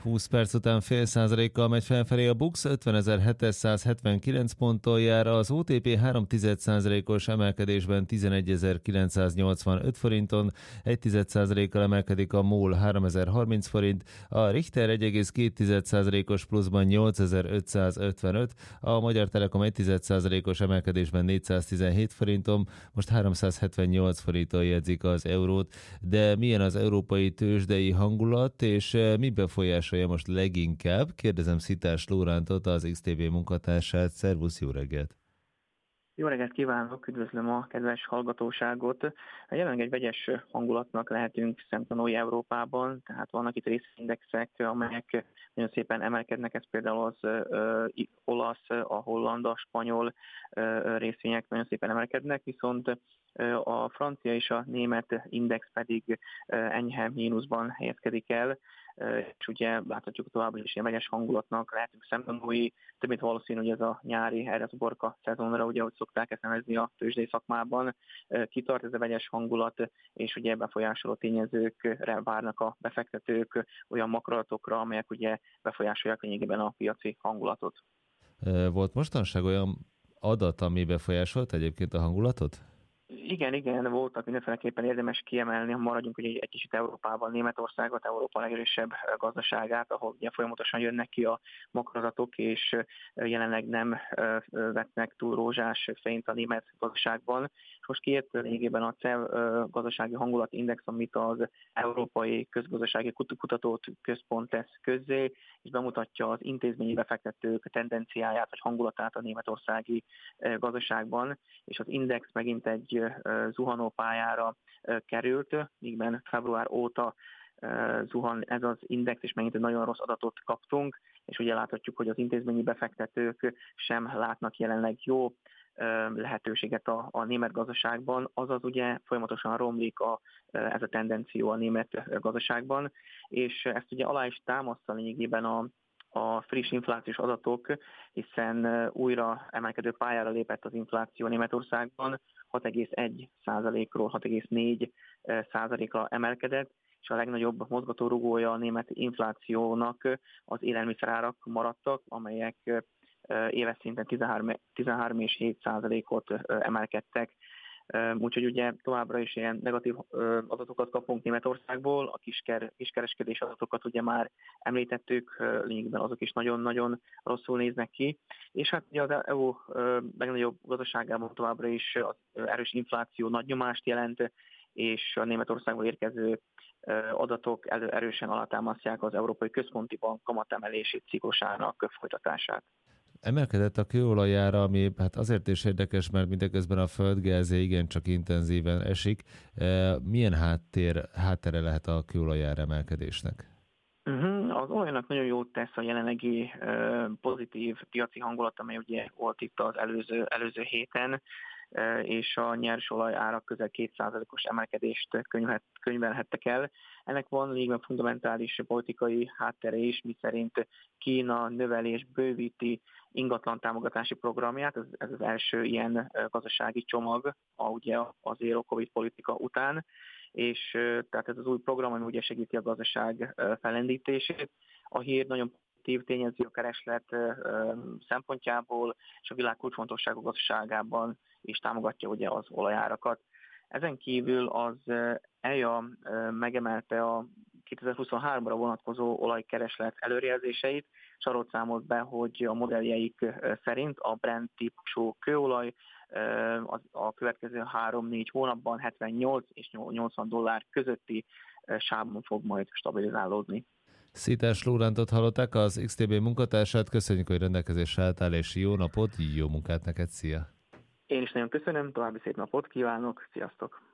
20 perc után 0,5%-kal megy felfelé a BUX, 50.779 ponton jár, az OTP 0,3%-os emelkedésben 11.985 forinton, 1,1%-kal emelkedik a MOL 3030 forint, a Richter 1,2%-os pluszban 8555, a Magyar Telekom 1,1%-os emelkedésben 417 forinton, most 378 forinton jegyzik az eurót, de milyen az európai tőzsdei hangulat, és mi befolyásolja most leginkább? Kérdezem Szitás Lórántot, az XTB munkatársát. Szervusz, jó reggelt! Jó reggelt kívánok, üdvözlöm a kedves hallgatóságot. Jelenleg egy vegyes hangulatnak lehetünk szemtanúi Európában, tehát vannak itt részindexek, amelyek nagyon szépen emelkednek, ez például az olasz, a holland, a spanyol részvények nagyon szépen emelkednek, viszont a francia és a német index pedig enyhe mínuszban helyezkedik el, és ugye láthatjuk továbbra is ilyen vegyes hangulatnak lehetünk szemtanúi, több mint valószínű, hogy ez a nyári erre az uborka szezonra, ugye ahogy szokták ezt nevezni a tőzsdei szakmában, kitart ez a vegyes hangulat, és ugye befolyásoló tényezőkre várnak a befektetők, olyan makroadatokra, amelyek ugye befolyásolják lényegében a piaci hangulatot. Volt mostanság olyan adat, ami befolyásolt egyébként a hangulatot? Igen, voltak, mindenféleképpen érdemes kiemelni, ha maradjunk ugye egy kicsit Európában, Németországot, Európa legerősebb gazdaságát, ahol ugye folyamatosan jönnek ki a makroadatok, és jelenleg nem vetnek túl rózsás fényt a német gazdaságban. És most kijött lényegében a CEV gazdasági hangulatindex, amit az Európai Közgazdasági Kutatót Központ tesz közzé, és bemutatja az intézményi befektetők tendenciáját vagy hangulatát a németországi gazdaságban, és az index megint egy zuhanó pályára került, mígben február óta zuhan ez az index, és megint egy nagyon rossz adatot kaptunk, és ugye láthatjuk, hogy az intézményi befektetők sem látnak jelenleg jó lehetőséget a német gazdaságban, azaz ugye folyamatosan romlik ez a tendenció a német gazdaságban, és ezt ugye alá is támasztja lényegében a friss inflációs adatok, hiszen újra emelkedő pályára lépett az infláció Németországban, 6,1%-ról 6,4%-ra emelkedett, és a legnagyobb mozgatórugója a német inflációnak az élelmiszerárak maradtak, amelyek éves szinten 13 és 7%-ot emelkedtek. Úgyhogy ugye továbbra is ilyen negatív adatokat kapunk Németországból, a kiskereskedés adatokat ugye már említettük, lényegben azok is nagyon-nagyon rosszul néznek ki, és hát ugye az EU legnagyobb gazdaságában továbbra is az erős infláció nagy nyomást jelent, és a Németországból érkező adatok erősen alátámasztják az Európai Központi Bank kamatemelési ciklusának folytatását. Emelkedett a kőolajára, ami hát azért is érdekes, mert mindeközben a földgáz igencsak intenzíven esik. Milyen háttere lehet a kőolajára emelkedésnek? Az olajnak nagyon jót tesz a jelenlegi pozitív piaci hangulat, amely ugye volt itt az előző héten, és a nyersolaj árak közel 2%-os emelkedést könyvelhettek el. Ennek van lényegben fundamentális politikai háttere is, miszerint Kína növelés bővíti ingatlan támogatási programját, ez az első ilyen gazdasági csomag ugye az zero-covid politika után, és tehát ez az új program, ami ugye segíti a gazdaság fellendítését. A hír nagyon pozitív tényező a kereslet szempontjából, és a világ kulcsfontosságú gazdaságában is támogatja ugye az olajárakat. Ezen kívül az EIA megemelte a 2023-ra vonatkozó olajkereslet előrejelzéseit, és arról számolt be, hogy a modelljeik szerint a Brent típusú kőolaj a következő 3-4 hónapban 78 és 80 dollár közötti sávban fog majd stabilizálódni. Szitás Lórántot hallották, az XTB munkatársát. Köszönjük, hogy rendelkezésre álltál, és jó napot, jó munkát neked, szia! Én is nagyon köszönöm, további szép napot kívánok, sziasztok!